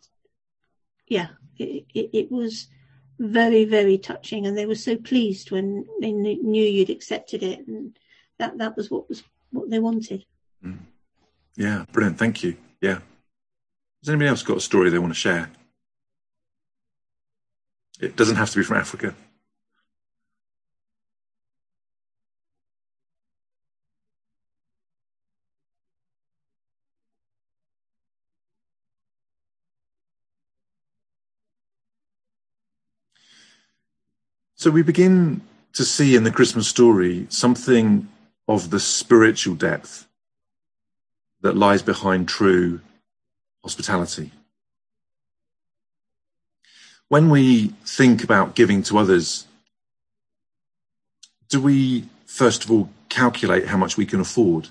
it was very, very touching, and they were so pleased when they knew you'd accepted it, and that was what they wanted. Mm. Yeah, brilliant. Thank you. Yeah. Has anybody else got a story they want to share? It doesn't have to be from Africa. So we begin to see in the Christmas story something of the spiritual depth that lies behind true hospitality. When we think about giving to others, do we first of all calculate how much we can afford?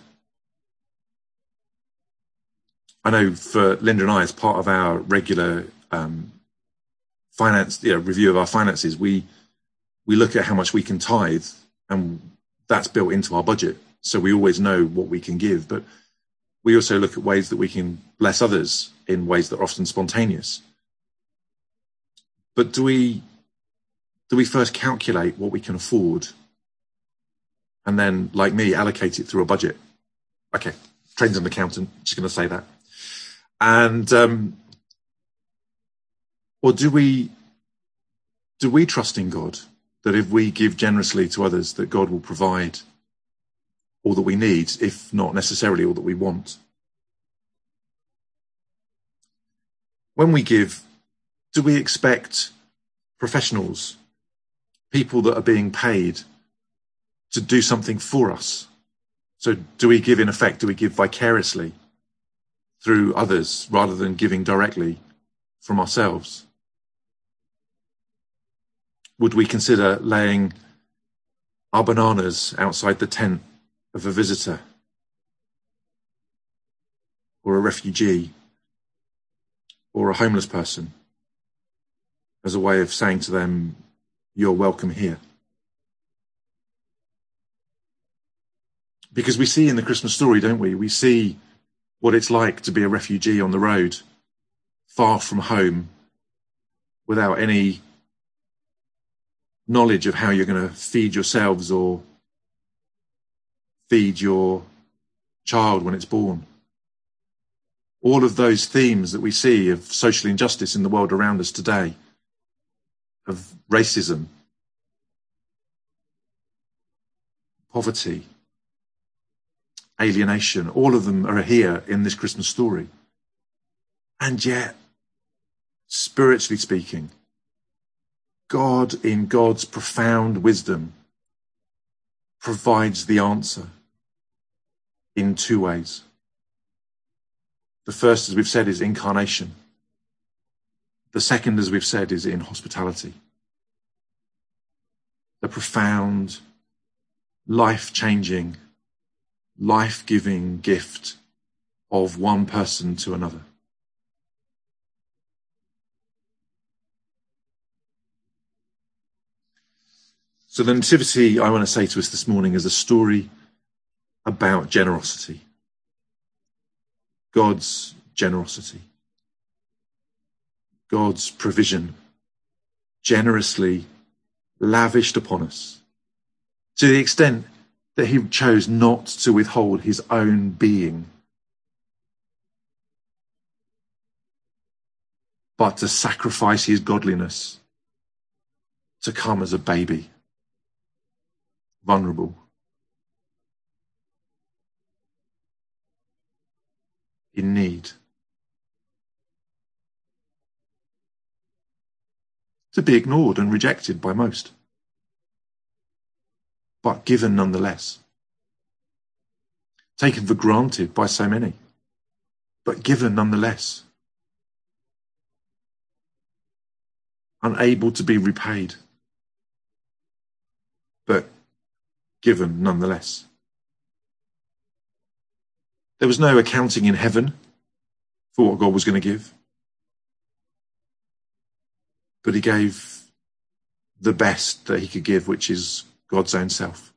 I know for Linda and I, as part of our regular review of our finances, we look at how much we can tithe, and that's built into our budget. So we always know what we can give, but we also look at ways that we can bless others in ways that are often spontaneous. But do we first calculate what we can afford and then, like me, allocate it through a budget? Okay, trained as an accountant, just going to say that. And or do we trust in God that if we give generously to others, that God will provide all that we need, if not necessarily all that we want? When we give, do we expect professionals, people that are being paid, to do something for us? So do we give, in effect, do we give vicariously through others rather than giving directly from ourselves? Would we consider laying our bananas outside the tent of a visitor or a refugee or a homeless person as a way of saying to them, you're welcome here? Because we see in the Christmas story, don't we? We see what it's like to be a refugee on the road, far from home, without any knowledge of how you're going to feed yourselves or feed your child when it's born. All of those themes that we see of social injustice in the world around us today, of racism, poverty, alienation, all of them are here in this Christmas story. And yet, spiritually speaking, God, in God's profound wisdom, provides the answer in 2 ways. The first, as we've said, is incarnation. The second, as we've said, is in hospitality. The profound, life-changing, life-giving gift of one person to another. So the Nativity, I want to say to us this morning, is a story about generosity. God's generosity. God's provision generously lavished upon us, to the extent that he chose not to withhold his own being, but to sacrifice his godliness to come as a baby, vulnerable, in need, to be ignored and rejected by most, but given nonetheless, taken for granted by so many, but given nonetheless, unable to be repaid, but given nonetheless. There was no accounting in heaven for what God was going to give, but he gave the best that he could give, which is God's own self.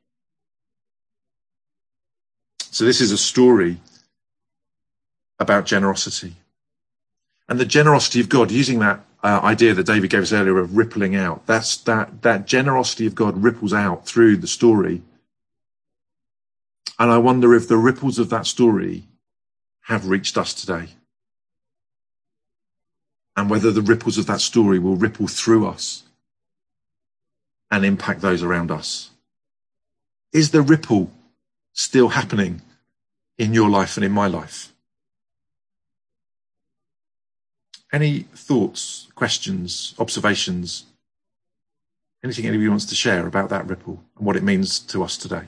So this is a story about generosity. And the generosity of God, using that idea that David gave us earlier of rippling out, that generosity of God ripples out through the story. And I wonder if the ripples of that story have reached us today, and whether the ripples of that story will ripple through us and impact those around us. Is the ripple still happening in your life and in my life? Any thoughts, questions, observations, anything anybody wants to share about that ripple and what it means to us today?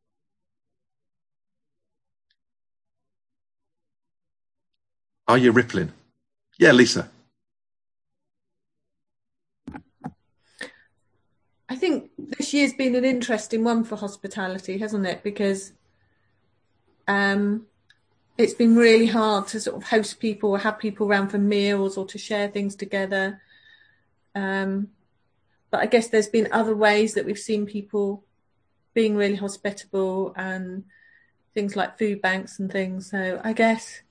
Are you rippling? Yeah, Lisa. I think this year's been an interesting one for hospitality, hasn't it? Because it's been really hard to sort of host people or have people around for meals or to share things together. But I guess there's been other ways that we've seen people being really hospitable, and things like food banks and things. So I guess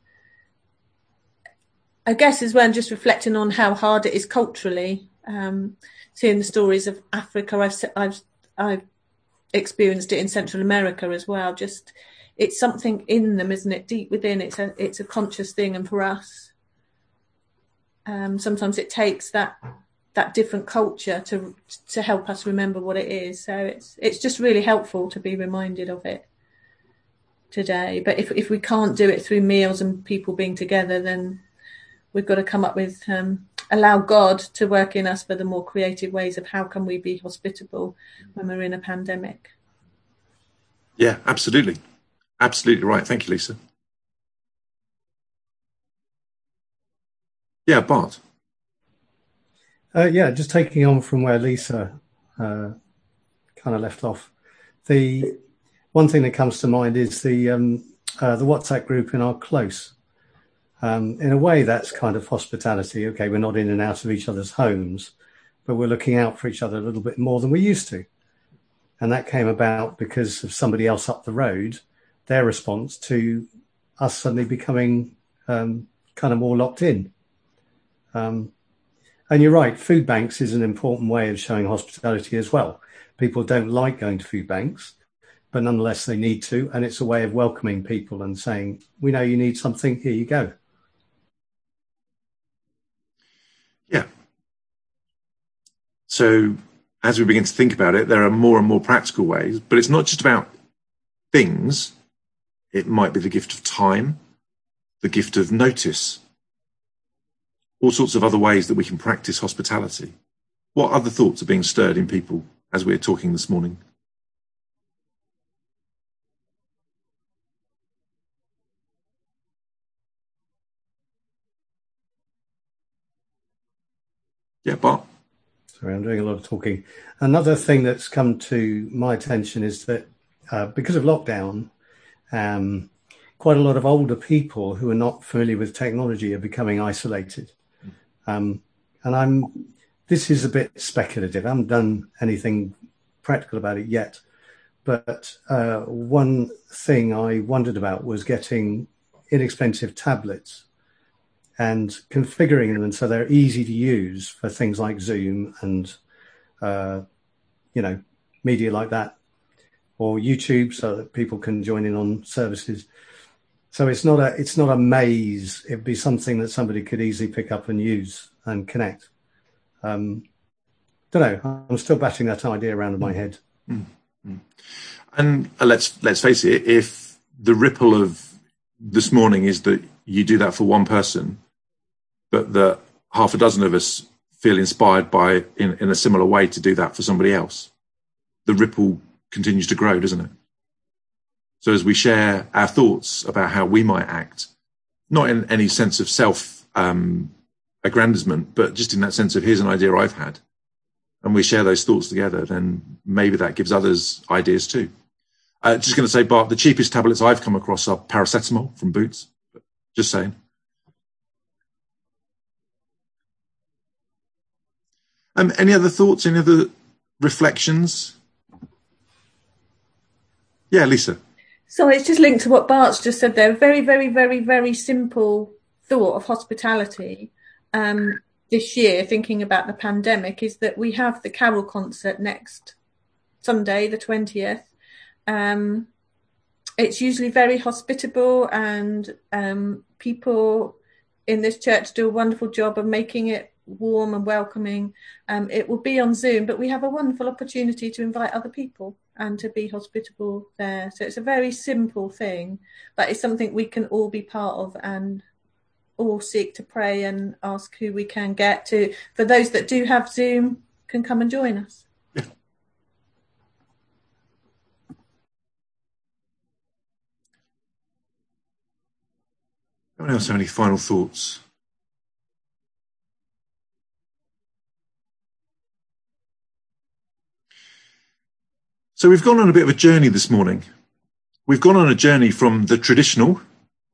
as well, just reflecting on how hard it is culturally, seeing the stories of Africa. I've experienced it in Central America as well. Just, it's something in them, isn't it? Deep within, it's a conscious thing. And for us, sometimes it takes that different culture to help us remember what it is. So it's just really helpful to be reminded of it today. But if we can't do it through meals and people being together, then we've got to come up with, allow God to work in us for the more creative ways of how can we be hospitable when we're in a pandemic. Yeah, absolutely. Absolutely right. Thank you, Lisa. Yeah, Bart. Just taking on from where Lisa kind of left off. The one thing that comes to mind is the WhatsApp group in our close. In a way, that's kind of hospitality. Okay, we're not in and out of each other's homes, but we're looking out for each other a little bit more than we used to. And that came about because of somebody else up the road, their response to us suddenly becoming kind of more locked in. And you're right, food banks is an important way of showing hospitality as well. People don't like going to food banks, but nonetheless they need to. And it's a way of welcoming people and saying, we know you need something, here you go. Yeah. So as we begin to think about it, there are more and more practical ways, but it's not just about things. It might be the gift of time, the gift of notice, all sorts of other ways that we can practice hospitality. What other thoughts are being stirred in people as we're talking this morning? Yeah, Bart. Sorry, I'm doing a lot of talking. Another thing that's come to my attention is that because of lockdown, quite a lot of older people who are not familiar with technology are becoming isolated. This is a bit speculative. I haven't done anything practical about it yet. But one thing I wondered about was getting inexpensive tablets and configuring them so they're easy to use for things like Zoom and, media like that, or YouTube, so that people can join in on services. So it's not a maze. It'd be something that somebody could easily pick up and use and connect. Don't know. I'm still batting that idea around in my head. Mm-hmm. And let's face it, if the ripple of this morning is that you do that for one person, but that half a dozen of us feel inspired by in a similar way to do that for somebody else, the ripple continues to grow, doesn't it? So as we share our thoughts about how we might act, not in any sense of self aggrandizement, but just in that sense of here's an idea I've had, and we share those thoughts together, then maybe that gives others ideas too. Just going to say, Bart, the cheapest tablets I've come across are paracetamol from Boots. Just saying. Any other thoughts? Any other reflections? Yeah, Lisa. So it's just linked to what Bart's just said there. Very, very, very, very simple thought of hospitality this year, thinking about the pandemic, is that we have the Carol concert next Sunday, the 20th. It's usually very hospitable, and people in this church do a wonderful job of making it warm and welcoming. It will be on Zoom, but we have a wonderful opportunity to invite other people and to be hospitable there. So it's a very simple thing, but it's something we can all be part of and all seek to pray and ask who we can get to. For those that do have Zoom, can come and join us. Anyone else have any final thoughts? So we've gone on a bit of a journey this morning. We've gone on a journey from the traditional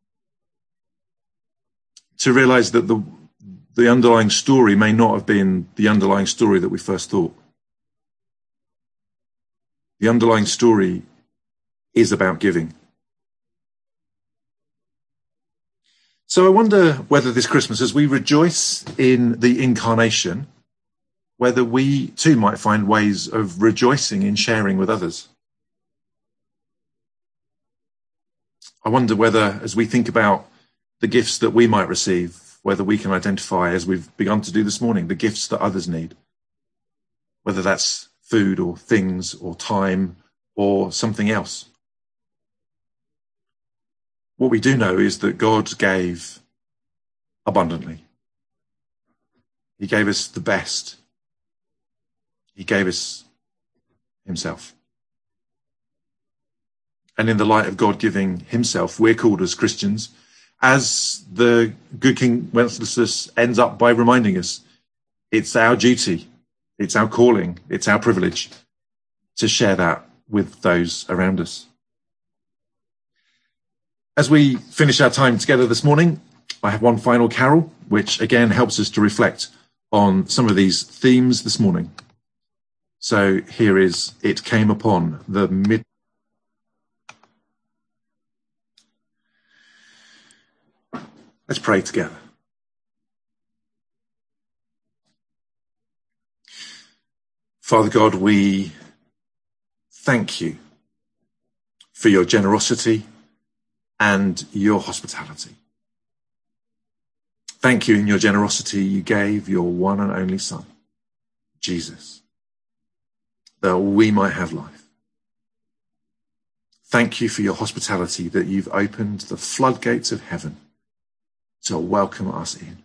to realise that the underlying story may not have been the underlying story that we first thought. The underlying story is about giving. So I wonder whether this Christmas, as we rejoice in the incarnation, whether we too might find ways of rejoicing in sharing with others. I wonder whether, as we think about the gifts that we might receive, whether we can identify, as we've begun to do this morning, the gifts that others need, whether that's food or things or time or something else. What we do know is that God gave abundantly. He gave us the best. He gave us himself. And in the light of God giving himself, we're called as Christians, as the good King Wenceslas ends up by reminding us, it's our duty, it's our calling, it's our privilege to share that with those around us. As we finish our time together this morning, I have one final carol, which again helps us to reflect on some of these themes this morning. So here is It Came Upon the Mid. Let's pray together. Father God, we thank you for your generosity and your hospitality. Thank you in your generosity you gave your one and only Son, Jesus, that we might have life. Thank you for your hospitality, that you've opened the floodgates of heaven to welcome us in.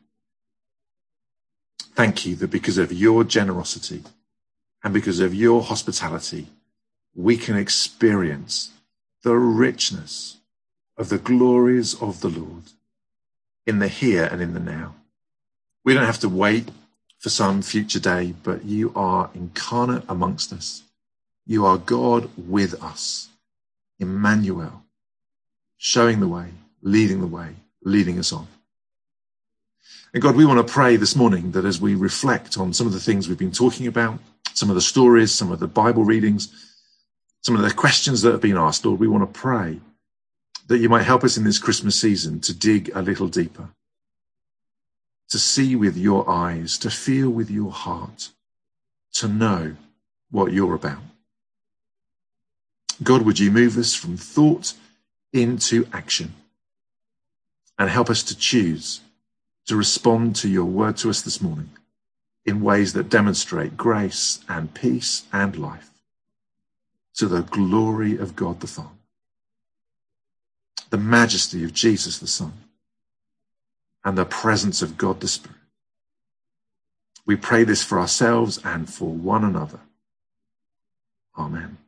Thank you that because of your generosity and because of your hospitality, we can experience the richness of the glories of the Lord in the here and in the now. We don't have to wait for some future day, but you are incarnate amongst us. You are God with us, Emmanuel, showing the way, leading us on. And God, we want to pray this morning that as we reflect on some of the things we've been talking about, some of the stories, some of the Bible readings, some of the questions that have been asked, Lord, we want to pray that you might help us in this Christmas season to dig a little deeper, to see with your eyes, to feel with your heart, to know what you're about. God, would you move us from thought into action and help us to choose to respond to your word to us this morning in ways that demonstrate grace and peace and life to the glory of God the Father, the majesty of Jesus the Son, and the presence of God the Spirit. We pray this for ourselves and for one another. Amen.